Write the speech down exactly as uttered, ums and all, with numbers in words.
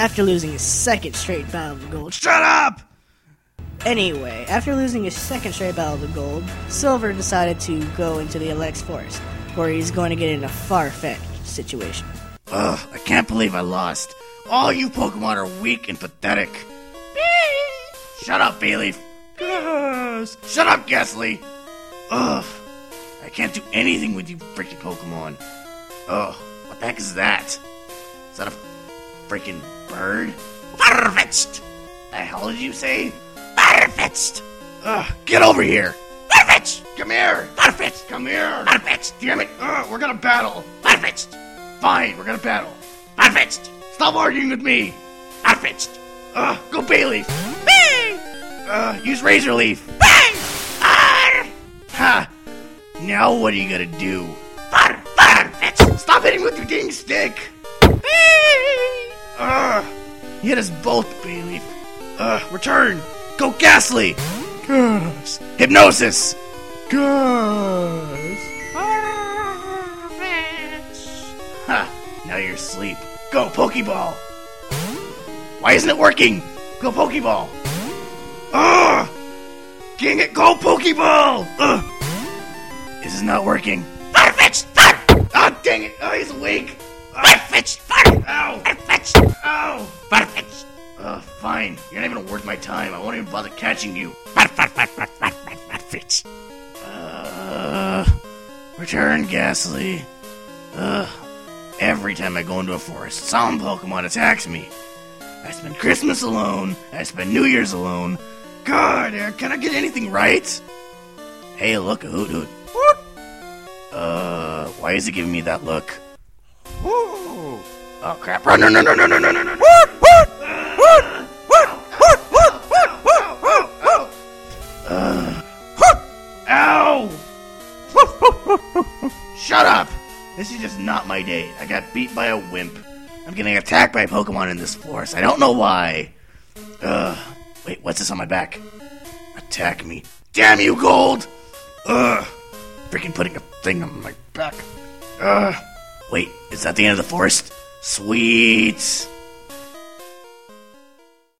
after losing his second straight battle of the gold. Shut up! Anyway, after losing his second straight battle of the gold, Silver decided to go into the Alex Forest, where he's going to get in a far-fetched situation. Ugh, I can't believe I lost. All you Pokemon are weak and pathetic. Shut up, Bayleaf. Yes. Shut up, Ghastly. Ugh, I can't do anything with you freaking Pokemon. Ugh, what the heck is that? Is that a freaking bird? Farfetch'd! The hell did you say? Farfetch'd! Ugh, get over here! Farfetch'd! Come here! Farfetch'd! Come here! Farfetch'd! Damn it! Ugh, we're gonna battle! Farfetch'd! Fine, we're gonna battle! Farfetch'd! Stop arguing with me! Farfetch'd! Ugh, go Bayleaf! Bang! Uh, use Razor Leaf! Bang! Arr! Ha! Now what are you gonna do? Far, Farfetch'd! Stop hitting with your dang stick! Ugh! You hit us both, Bayleaf. Ugh, return! Go Ghastly! Gus! Hypnosis! Gus! Ha! Now you're asleep. Go Pokeball! Why isn't it working? Go Pokeball! Ugh! Dang it, go Pokeball! Ugh! This is not working. Farfetch'd! Far! Ah, dang it! Oh, he's awake! Farfetch'd! Far! Ow! Farfetch'd! Ow! Farfetch'd! Ugh, fine. You're not even worth my time. I won't even bother catching you. Farfetch'd! Uh... Return, Ghastly. Ugh. Every time I go into a forest, some Pokemon attacks me. I spend Christmas alone. I spend New Year's alone. God, can I get anything right? Hey, look, a Hoot Hoot. Uh, why is it giving me that look? Ooh. Oh, crap. Run, no, no, no, no, no, no, no, no. Uh, ow! Shut up! This is just not my day. I got beat by a wimp. I'm getting attacked by Pokemon in this forest. I don't know why. Ugh. Wait, what's this on my back? Attack me. Damn you, Gold! Ugh. Freaking putting a thing on my back. Ugh. Wait, is that the end of the forest? Sweet.